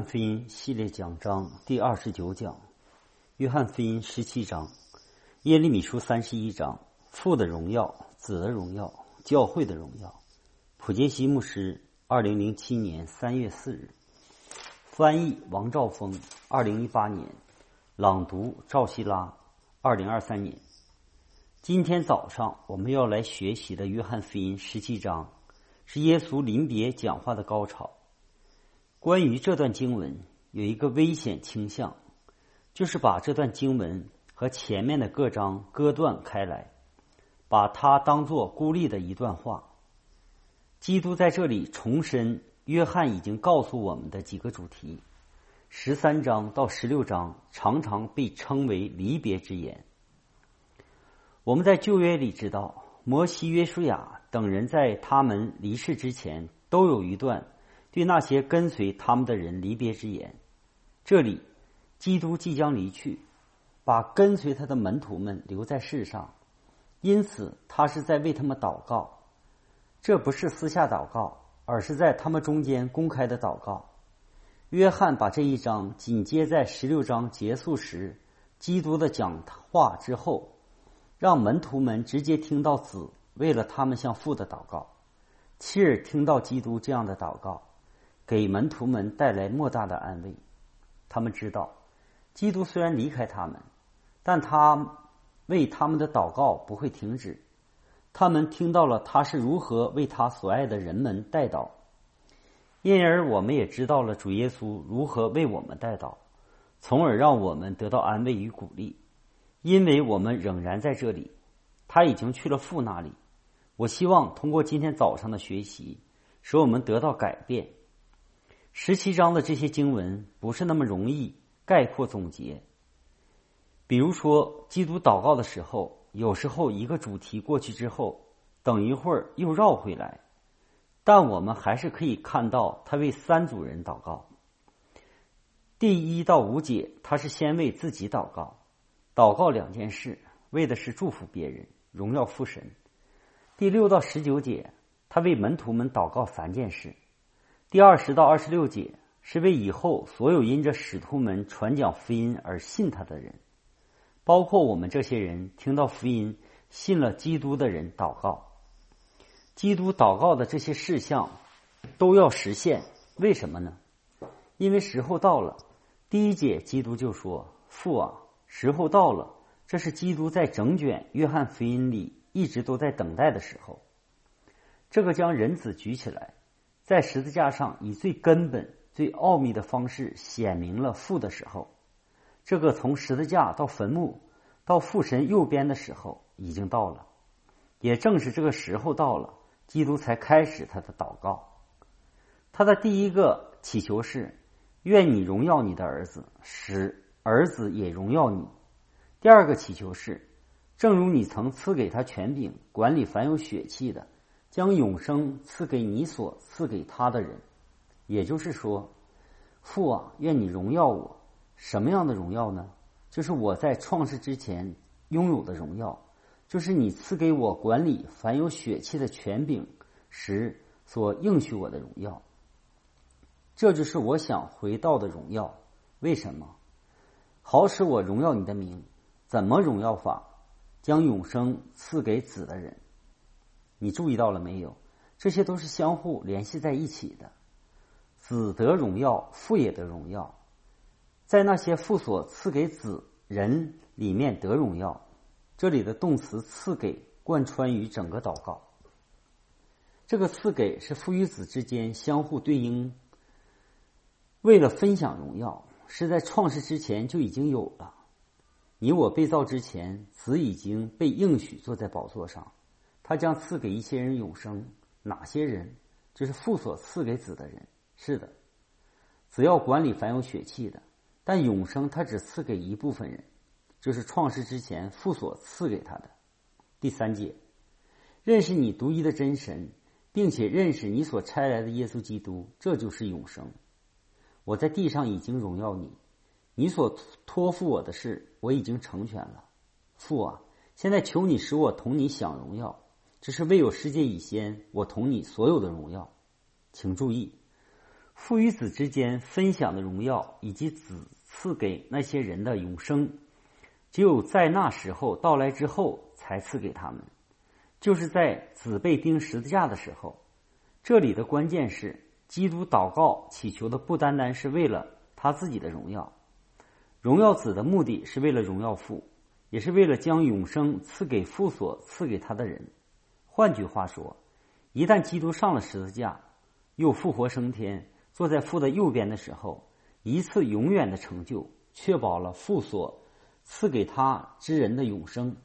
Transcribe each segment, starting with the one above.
福音系列讲章第29讲，约翰福音17章，耶利米书31章，父的荣耀、子的荣耀、教会的荣耀。普杰西牧师2007年3月4日，翻译王兆峰2018年，朗读赵希拉2023年。今天早上我们要来学习的约翰福音17章是耶稣临别讲话的高潮。关于这段经文有一个危险倾向，就是把这段经文和前面的各章割断开来，把它当作孤立的一段话。基督在这里重申约翰已经告诉我们的几个主题，13章到16章常常被称为离别之言。我们在旧约里知道，摩西、约书亚等人在他们离世之前都有一段对那些跟随他们的人离别之言。这里基督即将离去，把跟随他的门徒们留在世上，因此他是在为他们祷告。这不是私下祷告，而是在他们中间公开的祷告。约翰把这一章紧接在16章结束时基督的讲话之后，让门徒们直接听到子为了他们向父的祷告，亲耳听到基督这样的祷告，给门徒们带来莫大的安慰。他们知道基督虽然离开他们，但他为他们的祷告不会停止。他们听到了他是如何为他所爱的人们代祷，因而我们也知道了主耶稣如何为我们代祷，从而让我们得到安慰与鼓励。因为我们仍然在这里，他已经去了父那里。我希望通过今天早上的学习，使我们得到改变。17章的这些经文不是那么容易概括总结。比如说，基督祷告的时候，有时候一个主题过去之后，等一会儿又绕回来，但我们还是可以看到他为3组人祷告。第1到5节，他是先为自己祷告，祷告2件事，为的是祝福别人，荣耀父神。第6到19节，他为门徒们祷告3件事。第20到26节是为以后所有因着使徒们传讲福音而信他的人，包括我们这些人听到福音信了基督的人祷告。基督祷告的这些事项都要实现，为什么呢？因为时候到了。第1节基督就说，父啊，时候到了。这是基督在整卷约翰福音里一直都在等待的时候。这个将人子举起来，在十字架上以最根本最奥秘的方式显明了父的时候，这个从十字架到坟墓到父神右边的时候已经到了。也正是这个时候到了，基督才开始他的祷告。他的第一个祈求是，愿你荣耀你的儿子，使儿子也荣耀你。第2个祈求是，正如你曾赐给他权柄管理凡有血气的，将永生赐给你所赐给他的人。也就是说，父啊，愿你荣耀我。什么样的荣耀呢？就是我在创世之前拥有的荣耀，就是你赐给我管理凡有血气的权柄时所应许我的荣耀。这就是我想回到的荣耀。为什么？好使我荣耀你的名。怎么荣耀法？将永生赐给子的人。你注意到了没有？这些都是相互联系在一起的。子得荣耀，父也得荣耀。在那些父所赐给子人里面得荣耀，这里的动词赐给贯穿于整个祷告。这个赐给是父与子之间相互对应，为了分享荣耀，是在创世之前就已经有了。你我被造之前，子已经被应许坐在宝座上，他将赐给一些人永生。哪些人？就是父所赐给子的人。是的，子要管理凡有血气的，但永生他只赐给一部分人，就是创世之前父所赐给他的。第3节，认识你独一的真神，并且认识你所差来的耶稣基督，这就是永生。我在地上已经荣耀你，你所托付我的事我已经成全了。父啊，现在求你使我同你享荣耀，这是未有世界以先我同你所有的荣耀。请注意， 父与子之间分享的荣耀，以及子赐给那些人的永生，只有在那时候到来之后才赐给他们，就是在子被钉十字架的时候。这里的关键是，基督祷告祈求的不单单是为了他自己的荣耀，荣耀子的目的是为了荣耀父，也是为了将永生赐给父所赐给他的人。换句话说，一旦基督上了十字架，又复活升天，坐在父的右边的时候，一次永远的成就，确保了父所赐给他之人的永生。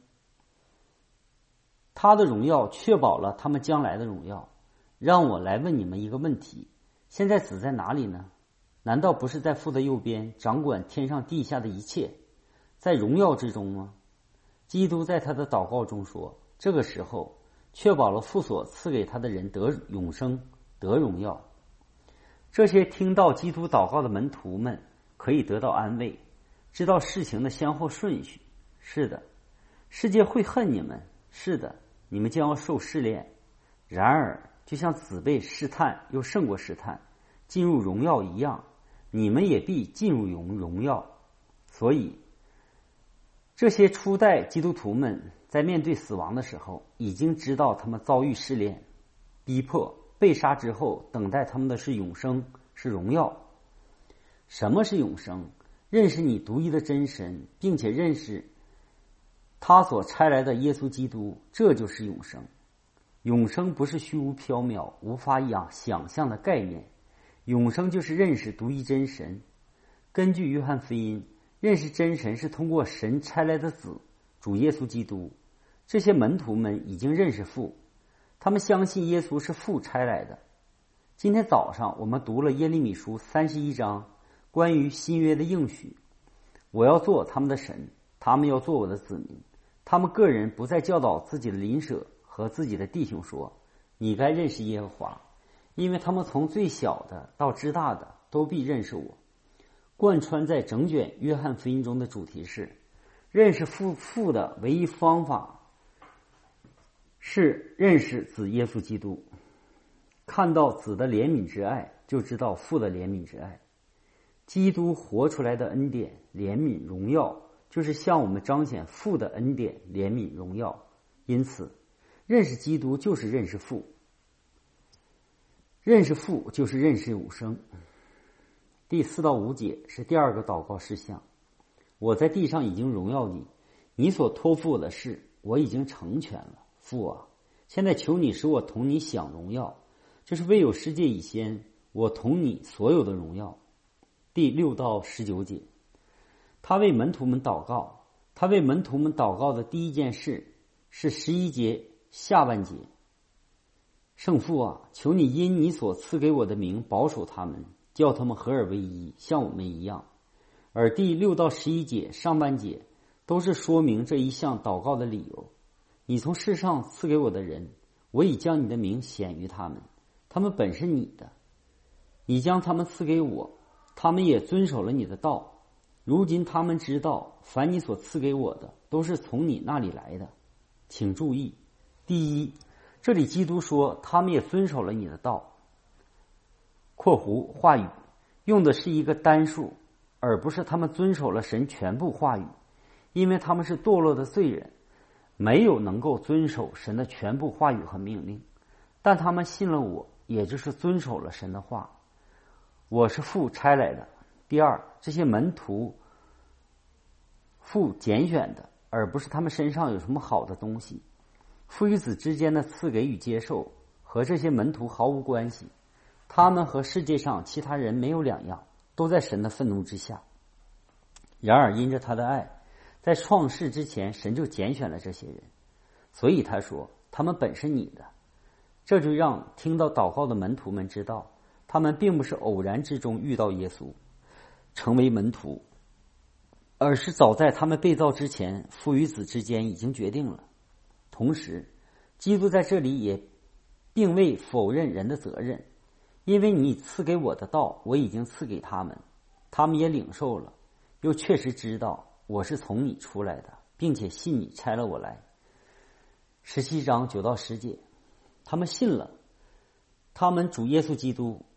他的荣耀确保了他们将来的荣耀。让我来问你们一个问题，现在子在哪里呢？难道不是在父的右边，掌管天上地下的一切，在荣耀之中吗？基督在他的祷告中说，这个时候确保了父所赐给他的人得永生，得荣耀。这些听到基督祷告的门徒们可以得到安慰，知道事情的先后顺序。是的，世界会恨你们，是的，你们将要受试炼。然而就像子被试探又胜过试探，进入荣耀一样，你们也必进入荣耀。所以这些初代基督徒们在面对死亡的时候，已经知道他们遭遇试炼、逼迫、被杀之后，等待他们的是永生，是荣耀。什么是永生？认识你独一的真神，并且认识他所差来的耶稣基督，这就是永生。永生不是虚无缥缈、无法想象的概念，永生就是认识独一真神。根据约翰福音，认识真神是通过神差来的子主耶稣基督。这些门徒们已经认识父，他们相信耶稣是父差来的。今天早上我们读了耶利米书31章关于新约的应许，我要做他们的神，他们要做我的子民。他们个人不再教导自己的邻舍和自己的弟兄说，你该认识耶和华，因为他们从最小的到至大的都必认识我。贯穿在整卷约翰福音中的主题是，认识父的唯一方法是认识子耶稣基督。看到子的怜悯之爱，就知道父的怜悯之爱。基督活出来的恩典、怜悯、荣耀，就是向我们彰显父的恩典、怜悯、荣耀。因此认识基督就是认识父，认识父就是认识永生。第4到5节是第二个祷告事项。我在地上已经荣耀你，你所托付我的事我已经成全了。父啊，现在求你使我同你享荣耀，就是未有世界以先我同你所有的荣耀。第6到19节，他为门徒们祷告。他为门徒们祷告的第一件事是11节下半节，圣父啊，求你因你所赐给我的名保守他们，叫他们合而为一，像我们一样。而第6到11节上半节都是说明这一项祷告的理由。你从世上赐给我的人，我已将你的名显于他们，他们本是你的，你将他们赐给我，他们也遵守了你的道。如今他们知道，凡你所赐给我的，都是从你那里来的。请注意，第一，这里基督说他们也遵守了你的道括弧话语，用的是一个单数，而不是他们遵守了神全部话语，因为他们是堕落的罪人，没有能够遵守神的全部话语和命令。但他们信了我，也就是遵守了神的话。我是父差来的。第二，这些门徒父拣选的，而不是他们身上有什么好的东西。父与子之间的赐给与接受和这些门徒毫无关系，他们和世界上其他人没有两样，都在神的愤怒之下。然而因着他的爱，在创世之前神就拣选了这些人，所以他说他们本是你的。这就让听到祷告的门徒们知道，他们并不是偶然之中遇到耶稣成为门徒，而是早在他们被造之前，父与子之间已经决定了。同时基督在这里也并未否认人的责任，因为你赐给我的道我已经赐给他们，他们也领受了，又确实知道我是从你出来的，并且信你差了我来。17章9到10节，他们信了，他们主耶稣基督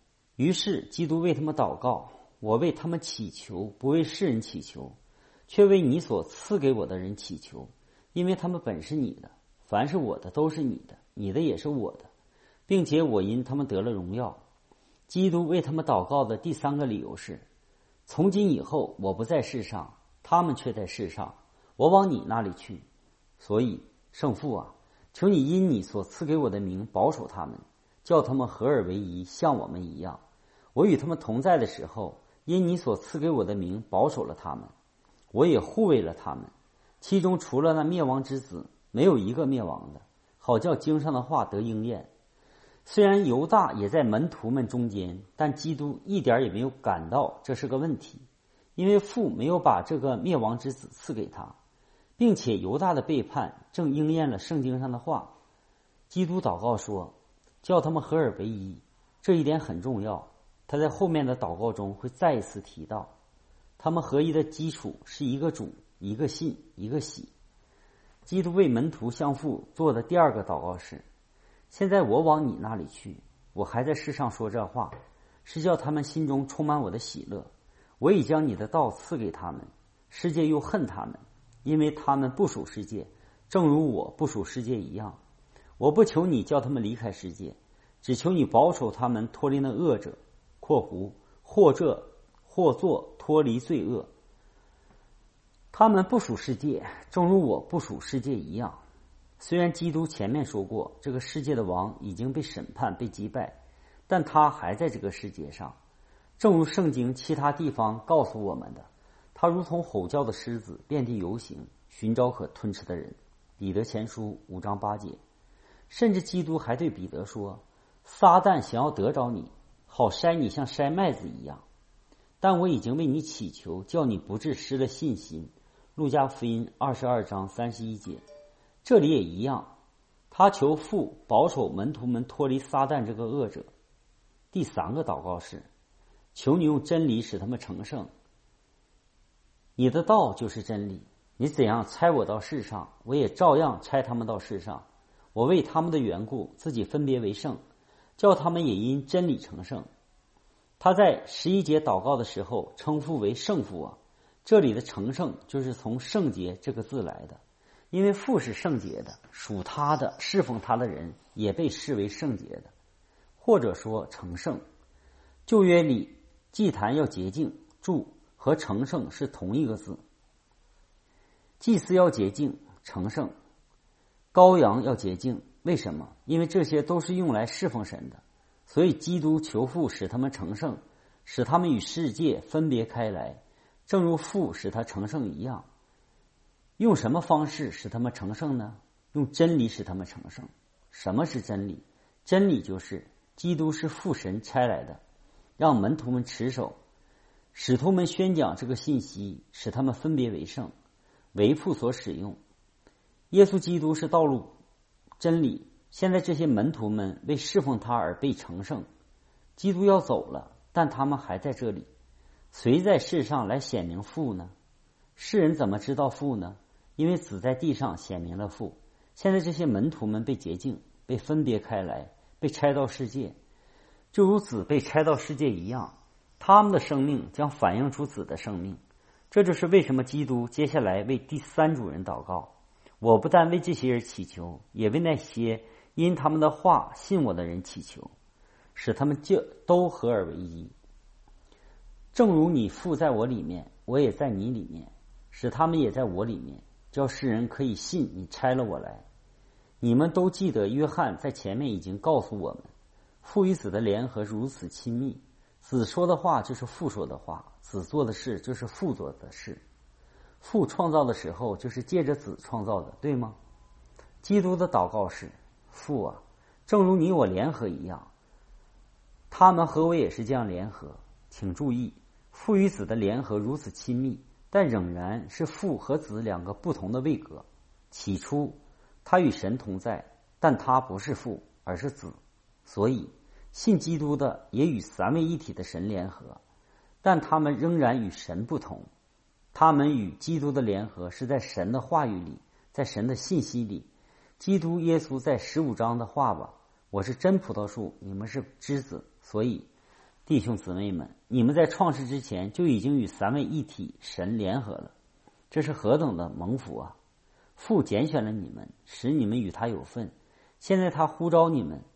于是基督为他们祷告，我为他们祈求，不为世人祈求，却为你所赐给我的人祈求，因为他们本是你的，凡是我的都是你的，你的也是我的，并且我因他们得了荣耀。基督为他们祷告的第三个理由是，从今以后我不在世上，他们却在世上，我往你那里去。所以圣父啊，求你因你所赐给我的名保守他们，叫他们合而为一，像我们一样。我与他们同在的时候，因你所赐给我的名保守了他们，我也护卫了他们，其中除了那灭亡之子，没有一个灭亡的，好叫经上的话得应验。虽然犹大也在门徒们中间，但基督一点也没有感到这是个问题，因为父没有把这个灭亡之子赐给他，并且犹大的背叛正应验了圣经上的话。基督祷告说，叫他们合而为一，这一点很重要，他在后面的祷告中会再一次提到。他们合一的基础是一个主，一个信，一个喜。基督为门徒相父做的第二个祷告是，现在我往你那里去，我还在世上说这话，是叫他们心中充满我的喜乐。我已将你的道赐给他们，世界又恨他们，因为他们不属世界，正如我不属世界一样。我不求你叫他们离开世界，只求你保守他们脱离那恶者（或作脱离罪恶）。他们不属世界，正如我不属世界一样。虽然基督前面说过，这个世界的王已经被审判、被击败，但他还在这个世界上。正如圣经其他地方告诉我们的，他如同吼叫的狮子，遍地游行，寻找可吞吃的人。彼得前书5章8节。甚至基督还对彼得说，撒旦想要得着你，好筛你像筛麦子一样，但我已经为你祈求，叫你不致失了信心。路加福音22章31节。这里也一样，他求父保守门徒们脱离撒旦这个恶者。第三个祷告是，求你用真理使他们成圣。你的道就是真理，你怎样差我到世上，我也照样差他们到世上。我为他们的缘故，自己分别为圣，叫他们也因真理成圣。他在11节祷告的时候称父为圣父啊，这里的成圣就是从圣洁这个字来的，因为父是圣洁的，属他的侍奉他的人也被视为圣洁的，或者说成圣。旧约里祭坛要洁净，祝和成圣是同一个字。祭司要洁净，成圣；羔羊要洁净，为什么？因为这些都是用来侍奉神的，所以基督求父使他们成圣，使他们与世界分别开来，正如父使他成圣一样。用什么方式使他们成圣呢？用真理使他们成圣。什么是真理？真理就是基督是父神差来的，让门徒们持守，使徒们宣讲这个信息，使他们分别为圣，为父所使用。耶稣基督是道路、真理，现在这些门徒们为侍奉他而被成圣。基督要走了，但他们还在这里。谁在世上来显明父呢？世人怎么知道父呢？因为子在地上显明了父。现在这些门徒们被洁净，被分别开来，被拆到世界，就如子被拆到世界一样，他们的生命将反映出子的生命。这就是为什么基督接下来为第三组人祷告。我不但为这些人祈求，也为那些因他们的话信我的人祈求，使他们都合而为一。正如你父在我里面，我也在你里面，使他们也在我里面，叫世人可以信你差了我来。你们都记得约翰在前面已经告诉我们，父与子的联合如此亲密，子说的话就是父说的话，子做的事就是父做的事。父创造的时候就是借着子创造的，对吗？基督的祷告是，父啊，正如你我联合一样，他们和我也是这样联合。请注意，父与子的联合如此亲密，但仍然是父和子两个不同的位格。起初他与神同在，但他不是父，而是子，所以信基督的也与三位一体的神联合，但他们仍然与神不同。他们与基督的联合是在神的话语里，在神的信息里。基督耶稣在15章的话吧，我是真葡萄树，你们是枝子。所以弟兄姊妹们，你们在创世之前就已经与三位一体神联合了，这是何等的蒙福啊！父拣选了你们，使你们与他有份。现在他呼召你们，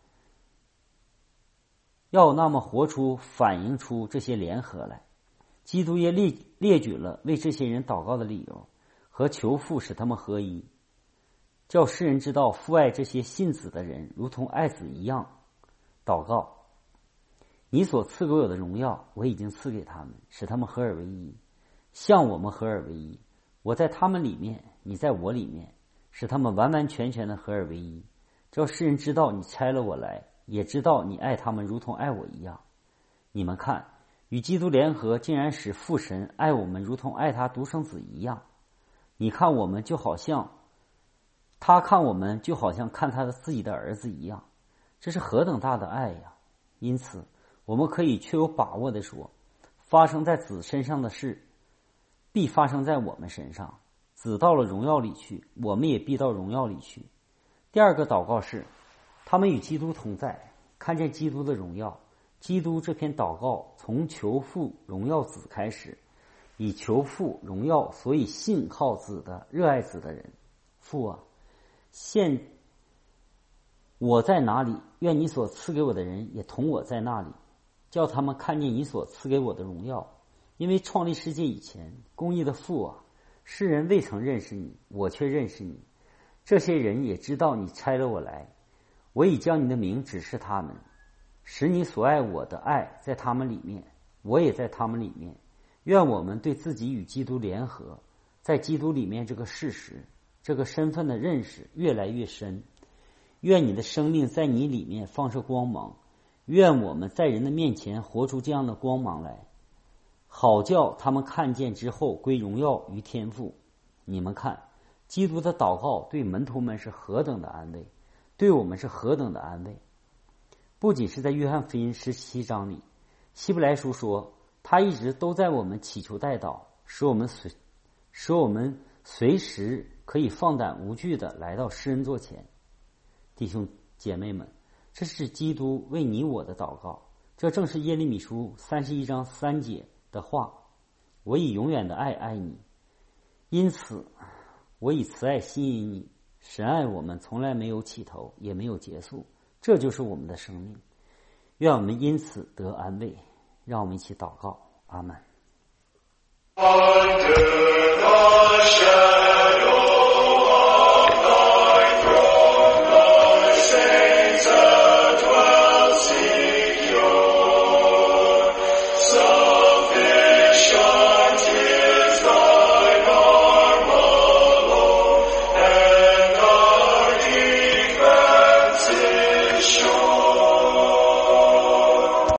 要那么活出、反映出这些联合来。基督也列举了为这些人祷告的理由，和求父使他们合一，叫世人知道父爱这些信子的人，如同爱子一样。祷告：你所赐给我的荣耀，我已经赐给他们，使他们合而为一，像我们合而为一。我在他们里面，你在我里面，使他们完完全全的合而为一。叫世人知道你差了我来，也知道你爱他们如同爱我一样。你们看，与基督联合，竟然使父神爱我们如同爱他独生子一样。你看我们就好像，他看我们就好像看他的自己的儿子一样，这是何等大的爱呀！因此我们可以确有把握地说，发生在子身上的事必发生在我们身上。子到了荣耀里去，我们也必到荣耀里去。第二个祷告是，他们与基督同在，看见基督的荣耀。基督这篇祷告从求父荣耀子开始，以求父荣耀所以信靠子的热爱子的人。父啊，现我在哪里，愿你所赐给我的人也同我在那里，叫他们看见你所赐给我的荣耀。因为创立世界以前，公义的父啊，世人未曾认识你，我却认识你。这些人也知道你差了我来，我已将你的名指示他们，使你所爱我的爱在他们里面，我也在他们里面。愿我们对自己与基督联合，在基督里面这个事实、这个身份的认识越来越深。愿你的生命在你里面放射光芒，愿我们在人的面前活出这样的光芒来，好叫他们看见之后归荣耀于天父。你们看，基督的祷告对门徒们是何等的安慰，对我们是何等的安慰。不仅是在约翰福音17章里，希伯来书说他一直都在我们祈求代祷，使我们随时可以放胆无惧地来到施恩座前。弟兄姐妹们，这是基督为你我的祷告，这正是耶利米书31章3节的话：我以永远的爱爱你，因此我以慈爱吸引你。神爱我们从来没有起头，也没有结束，这就是我们的生命。愿我们因此得安慰。让我们一起祷告。阿们。 Under the shadow